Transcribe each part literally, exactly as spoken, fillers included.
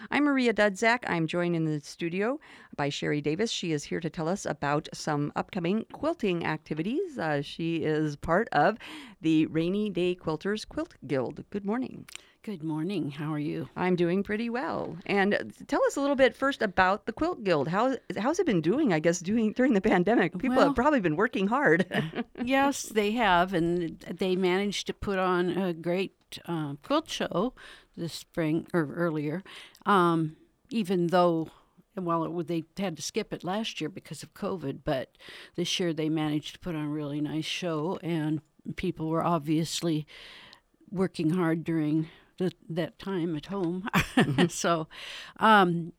I'm Maria Dudzak. I'm joined in the studio by Sherry Davis. She is here to tell us about some upcoming quilting activities. Uh, she is part of the Rainy Day Quilters Quilt Guild. Good morning. Good morning. How are you? I'm doing pretty well. And uh, tell us a little bit first about the Quilt Guild. How how's it been doing? I guess doing during the pandemic. People Well, have probably been working hard. Yes, they have, and they managed to put on a great uh, quilt show this spring or earlier. Um, even though, well, it, they had to skip it last year because of COVID, but this year they managed to put on a really nice show, and people were obviously working hard during the, that time at home. Mm-hmm. so, um,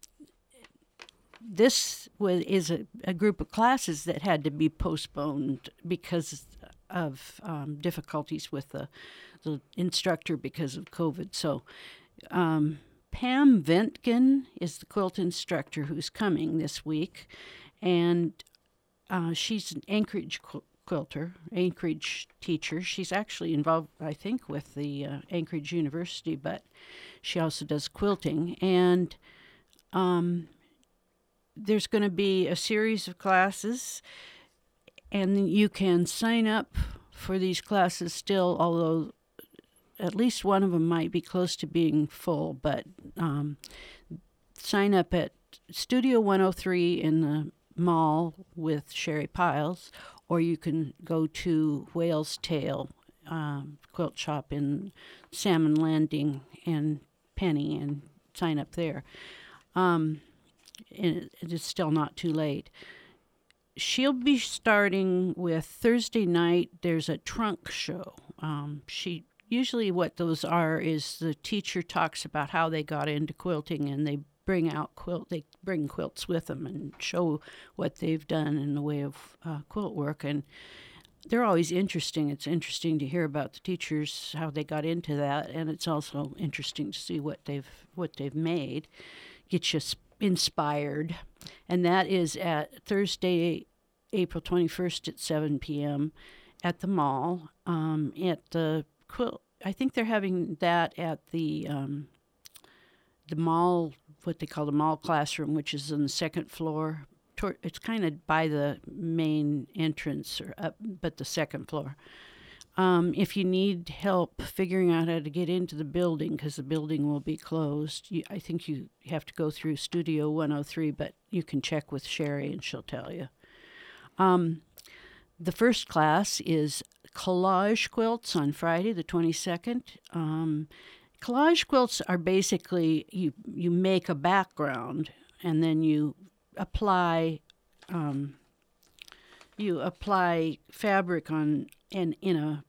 this was is a, a group of classes that had to be postponed because of um, difficulties with the, the instructor because of COVID. So, um, Pam Ventgen is the quilt instructor who's coming this week, and uh, she's an Anchorage qu- quilter, Anchorage teacher. She's actually involved, I think, with the uh, Anchorage University, but she also does quilting. And um, there's going to be a series of classes, and you can sign up for these classes still, although at least one of them might be close to being full. But um, sign up at Studio one oh three in the mall with Sherry Piles, or you can go to Whale's Tail um, Quilt Shop in Salmon Landing and Penny and sign up there. Um, and it is still not too late. She'll be starting with Thursday night. There's a trunk show. Um, she usually what those are is the teacher talks about how they got into quilting, and they bring out quilt. They bring quilts with them and show what they've done in the way of uh, quilt work, and they're always interesting. It's interesting to hear about the teachers, how they got into that, and it's also interesting to see what they've what they've made. Get you inspired, and that is at Thursday, April twenty-first at seven p.m. at the mall. Um, at the quilt, I think they're having that at the um, the mall, what they call the mall classroom, which is on the second floor. It's kind of by the main entrance, or up, but the second floor. Um, if you need help figuring out how to get into the building, because the building will be closed, you, I think you have to go through Studio one oh three, but you can check with Sherry and she'll tell you. Um, the first class is collage quilts on Friday the twenty-second. Um, collage quilts are basically you you make a background and then you apply um, you apply fabric on and in a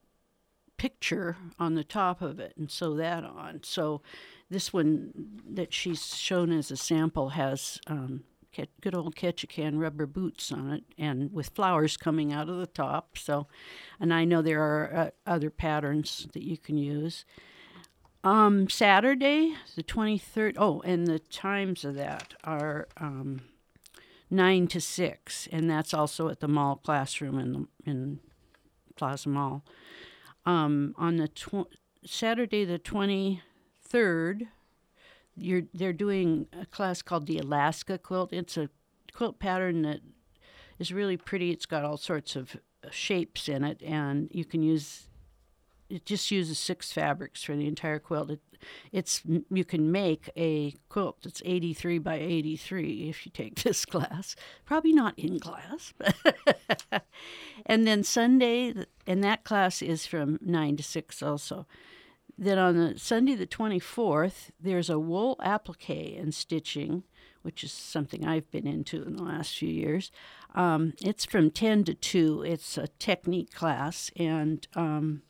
picture on the top of it and sew that on. So this one that she's shown as a sample has um, good old Ketchikan rubber boots on it, and with flowers coming out of the top. So, and I know there are uh, other patterns that you can use. Um, Saturday, the twenty-third. Oh, and the times of that are um, nine to six, and that's also at the mall classroom in the, in Plaza Mall. Um, on the tw- Saturday, the twenty-third. You're, they're doing a class called the Alaska quilt. It's a quilt pattern that is really pretty. It's got all sorts of shapes in it, and you can use it. Just uses six fabrics for the entire quilt. It, it's you can make a quilt that's eighty-three by eighty-three if you take this class. Probably not in class. And then Sunday, and that class is from nine to six also. Then on the Sunday the twenty-fourth, there's a wool applique and stitching, which is something I've been into in the last few years. Um, it's from ten to two. It's a technique class, and um,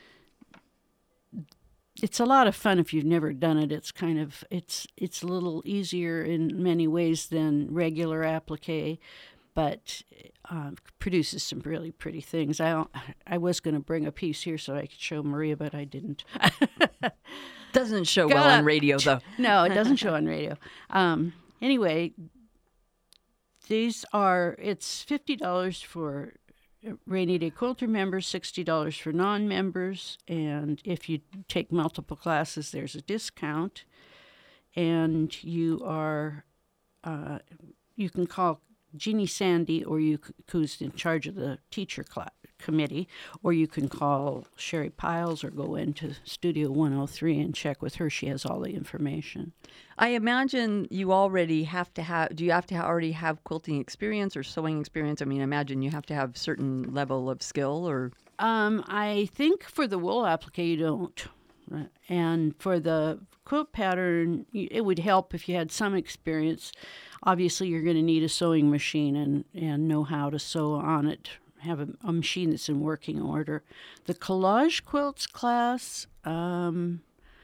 it's a lot of fun if you've never done it. It's kind of it's it's a little easier in many ways than regular applique, but uh, produces some really pretty things. I don't, I was going to bring a piece here so I could show Maria, but I didn't. Doesn't show Got well a- on radio, though. No, it doesn't show on radio. Um, anyway, these are, it's fifty dollars for Rainy Day Quilter members, sixty dollars for non-members, and if you take multiple classes, there's a discount. and you are, uh, you can call Jeannie Sandy, or you c- who's in charge of the teacher class committee, or you can call Sherry Piles or go into Studio one oh three and check with her. She has all the information. I imagine you already have to have, do you have to ha- already have quilting experience or sewing experience? I mean, I imagine you have to have certain level of skill or... Um, I think for the wool applique you don't. Right. And for the quilt pattern, y- it would help if you had some experience. Obviously, you're going to need a sewing machine and, and know how to sew on it. Have a, a machine that's in working order. The collage quilts class, um,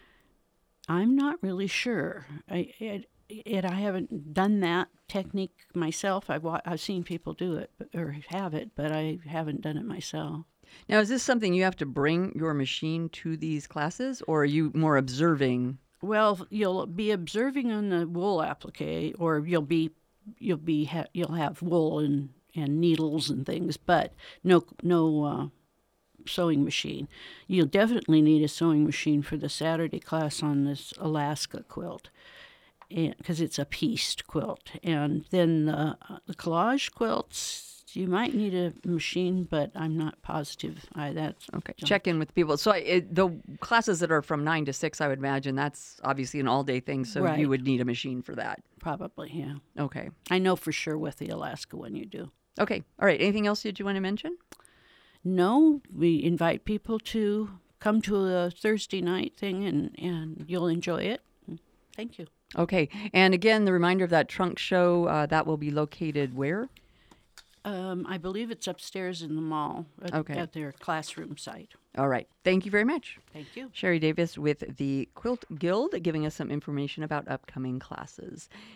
I'm not really sure. I it, it, I haven't done that technique myself. I've wa- I've seen people do it but, or have it, but I haven't done it myself. Now, is this something you have to bring your machine to these classes, or are you more observing? Well, you'll be observing on the wool applique, or you'll be you'll be ha- you'll have wool and, and needles and things, but no no uh, sewing machine. You'll definitely need a sewing machine for the Saturday class on this Alaska quilt, because it's a pieced quilt. And then uh, the collage quilts, you might need a machine, but I'm not positive. I that's Okay, check in with people. So I, it, the classes that are from nine to six, I would imagine that's obviously an all-day thing, so Right. you would need a machine for that. probably, yeah. Okay. I know for sure with the Alaska one you do. Okay. All right. Anything else that you want to mention? No, we invite people to come to a Thursday night thing, and, and you'll enjoy it. Thank you. Okay. And again, the reminder of that trunk show, uh, that will be located where? Um, I believe it's upstairs in the mall at, Okay. at their classroom site. All right. Thank you very much. Thank you. Sherry Davis with the Quilt Guild giving us some information about upcoming classes.